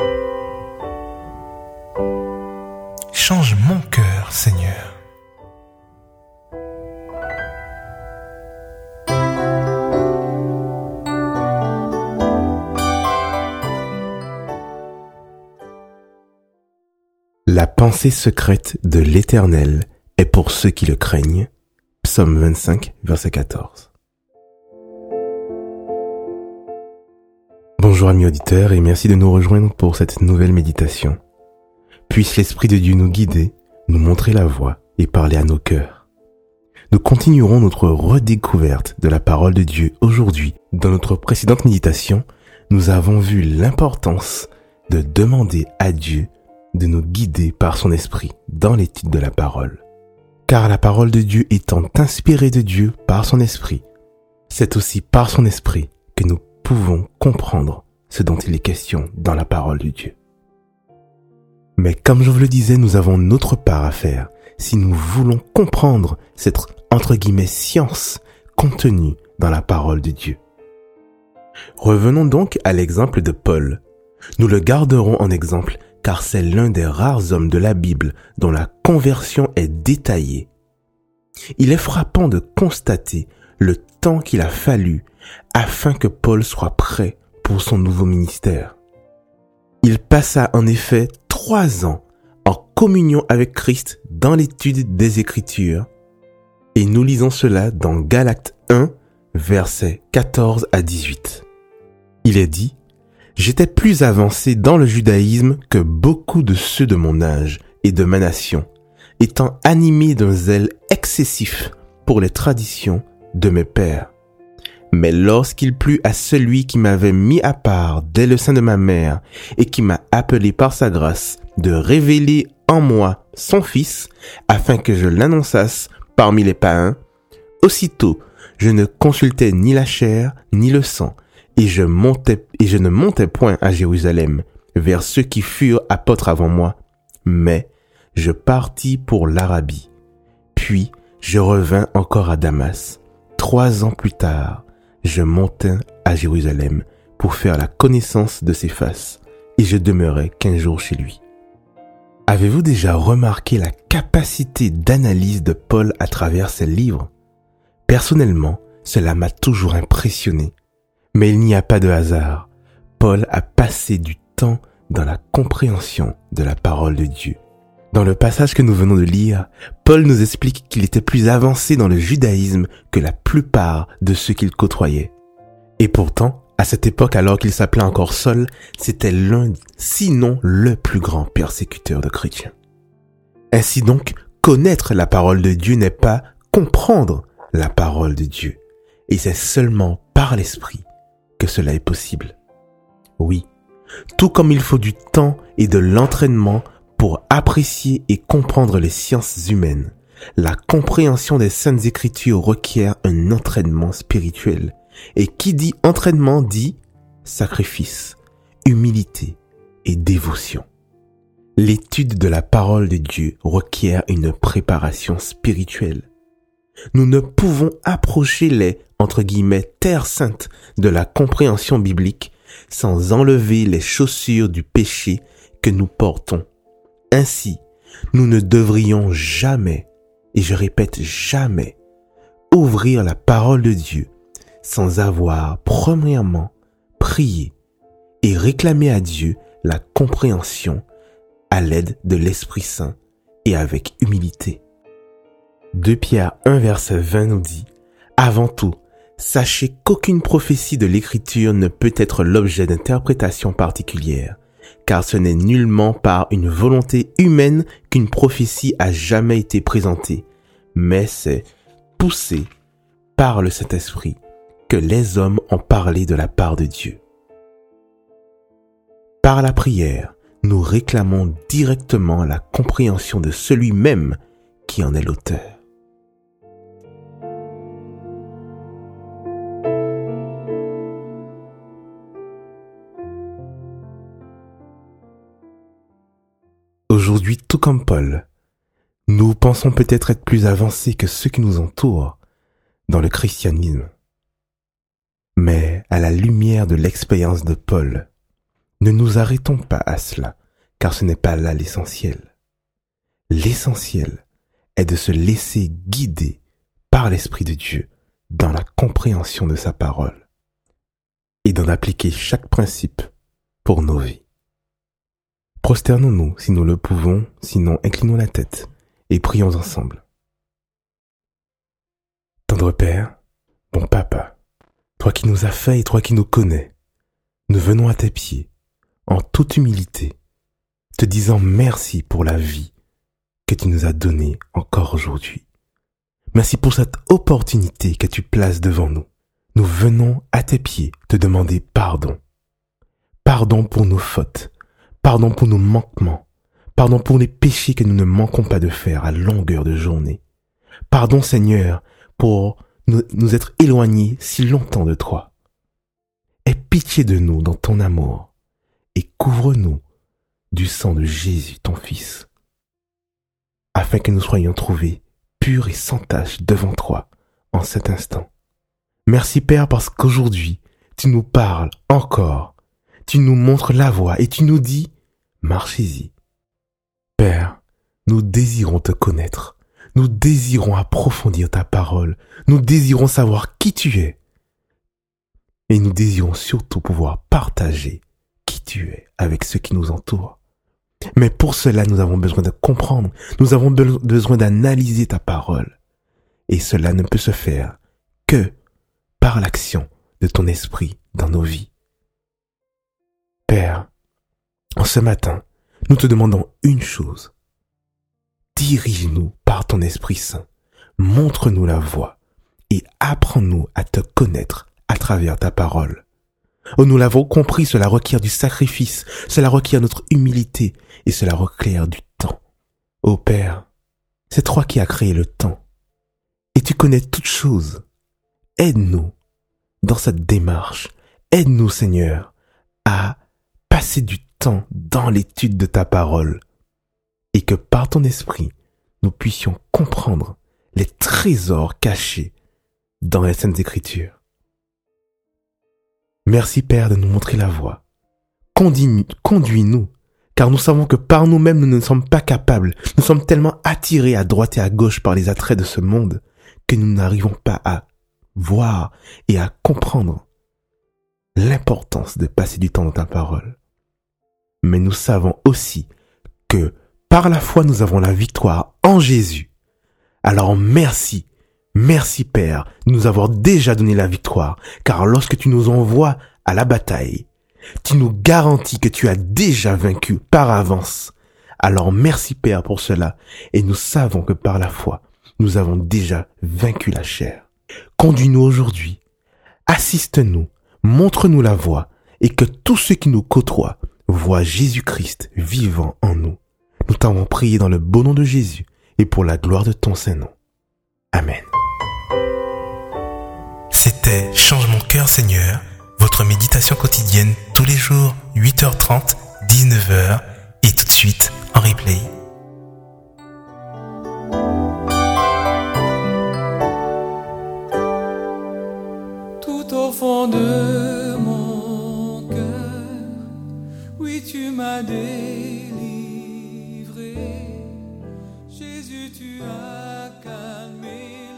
Change mon cœur, Seigneur. La pensée secrète de l'Éternel est pour ceux qui le craignent. Psaume 25, verset 14. Bonjour amis auditeurs et merci de nous rejoindre pour cette nouvelle méditation. Puisse l'Esprit de Dieu nous guider, nous montrer la voie et parler à nos cœurs. Nous continuerons notre redécouverte de la parole de Dieu aujourd'hui. Dans notre précédente méditation, nous avons vu l'importance de demander à Dieu de nous guider par son esprit dans l'étude de la parole. Car la parole de Dieu étant inspirée de Dieu par son esprit, c'est aussi par son esprit que nous pouvons comprendre ce dont il est question dans la parole de Dieu. Mais comme je vous le disais, nous avons notre part à faire si nous voulons comprendre cette entre guillemets science contenue dans la parole de Dieu. Revenons donc à l'exemple de Paul. Nous le garderons en exemple car c'est l'un des rares hommes de la Bible dont la conversion est détaillée. Il est frappant de constater le temps qu'il a fallu afin que Paul soit prêt pour son nouveau ministère. Il passa en effet 3 ans en communion avec Christ dans l'étude des Écritures et nous lisons cela dans Galates 1, versets 14 à 18. Il est dit: j'étais plus avancé dans le judaïsme que beaucoup de ceux de mon âge et de ma nation, étant animé d'un zèle excessif pour les traditions de mes pères. Mais lorsqu'il plut à celui qui m'avait mis à part dès le sein de ma mère et qui m'a appelé par sa grâce de révéler en moi son Fils, afin que je l'annonçasse parmi les païens, aussitôt je ne consultais ni la chair ni le sang, et je ne montais point à Jérusalem, vers ceux qui furent apôtres avant moi, mais je partis pour l'Arabie. Puis je revins encore à Damas. 3 ans plus tard, je montai à Jérusalem pour faire la connaissance de ses faces, et je demeurai 15 jours chez lui. Avez-vous déjà remarqué la capacité d'analyse de Paul à travers ses livres? Personnellement, cela m'a toujours impressionné. Mais il n'y a pas de hasard. Paul a passé du temps dans la compréhension de la parole de Dieu. Dans le passage que nous venons de lire, Paul nous explique qu'il était plus avancé dans le judaïsme que la plupart de ceux qu'il côtoyait. Et pourtant, à cette époque, alors qu'il s'appelait encore Saul, c'était l'un, sinon le plus grand persécuteur de chrétiens. Ainsi donc, connaître la parole de Dieu n'est pas comprendre la parole de Dieu. Et c'est seulement par l'esprit que cela est possible. Oui, tout comme il faut du temps et de l'entraînement pour apprécier et comprendre les sciences humaines, la compréhension des Saintes Écritures requiert un entraînement spirituel. Et qui dit entraînement dit sacrifice, humilité et dévotion. L'étude de la parole de Dieu requiert une préparation spirituelle. Nous ne pouvons approcher les, entre guillemets, terres saintes de la compréhension biblique sans enlever les chaussures du péché que nous portons. Ainsi, nous ne devrions jamais, et je répète jamais, ouvrir la parole de Dieu sans avoir premièrement prié et réclamé à Dieu la compréhension à l'aide de l'Esprit Saint et avec humilité. 2 Pierre 1 verset 20 nous dit: avant tout, sachez qu'aucune prophétie de l'Écriture ne peut être l'objet d'interprétation particulière, car ce n'est nullement par une volonté humaine qu'une prophétie a jamais été présentée, mais c'est poussé par le Saint-Esprit que les hommes ont parlé de la part de Dieu. Par la prière, nous réclamons directement la compréhension de celui-même qui en est l'auteur. Aujourd'hui, tout comme Paul, nous pensons peut-être être plus avancés que ceux qui nous entourent dans le christianisme. Mais à la lumière de l'expérience de Paul, Ne nous arrêtons pas à cela, car ce n'est pas là l'essentiel. L'essentiel est de se laisser guider par l'Esprit de Dieu dans la compréhension de sa parole et d'en appliquer chaque principe pour nos vies. Prosternons-nous si nous le pouvons, sinon inclinons la tête et prions ensemble. Tendre Père, bon Papa, toi qui nous as fait et toi qui nous connais, nous venons à tes pieds, en toute humilité, te disant merci pour la vie que tu nous as donnée encore aujourd'hui. Merci pour cette opportunité que tu places devant nous. Nous venons à tes pieds te demander pardon. Pardon pour nos fautes, pardon pour nos manquements, pardon pour les péchés que nous ne manquons pas de faire à longueur de journée. Pardon Seigneur pour nous être éloignés si longtemps de toi. Aie pitié de nous dans ton amour et couvre-nous du sang de Jésus ton Fils, afin que nous soyons trouvés purs et sans tache devant toi en cet instant. Merci Père parce qu'aujourd'hui, tu nous parles encore, tu nous montres la voie et tu nous dis, marchez-y. Père, nous désirons te connaître, nous désirons approfondir ta parole, nous désirons savoir qui tu es et nous désirons surtout pouvoir partager qui tu es avec ceux qui nous entourent. Mais pour cela, nous avons besoin de comprendre, nous avons besoin d'analyser ta parole. Et cela ne peut se faire que par l'action de ton esprit dans nos vies. Père, en ce matin, nous te demandons une chose. Dirige-nous par ton Esprit Saint, montre-nous la voie et apprends-nous à te connaître à travers ta parole. Oh, nous l'avons compris, cela requiert du sacrifice, cela requiert notre humilité et cela requiert du temps. Ô Père, c'est toi qui as créé le temps et tu connais toutes choses. Aide-nous dans cette démarche. Aide-nous, Seigneur, à passer du temps dans l'étude de ta parole et que par ton esprit, nous puissions comprendre les trésors cachés dans les Saintes Écritures. Merci Père de nous montrer la voie. Conduis-nous, car nous savons que par nous-mêmes nous ne sommes pas capables. Nous sommes tellement attirés à droite et à gauche par les attraits de ce monde que nous n'arrivons pas à voir et à comprendre l'importance de passer du temps dans ta parole. Mais nous savons aussi que par la foi nous avons la victoire en Jésus. Alors merci Père de nous avoir déjà donné la victoire, car lorsque tu nous envoies à la bataille, tu nous garantis que tu as déjà vaincu par avance. Alors merci Père pour cela, et nous savons que par la foi, nous avons déjà vaincu la chair. Conduis-nous aujourd'hui, assiste-nous, montre-nous la voie, et que tous ceux qui nous côtoient voient Jésus-Christ vivant en nous. Nous t'avons prié dans le beau nom de Jésus, et pour la gloire de ton Saint-Nom. Amen. C'était Change mon cœur Seigneur, votre méditation quotidienne tous les jours, 8h30, 19h et tout de suite en replay. Tout au fond de mon cœur, oui tu m'as délivré. Jésus, tu as calmé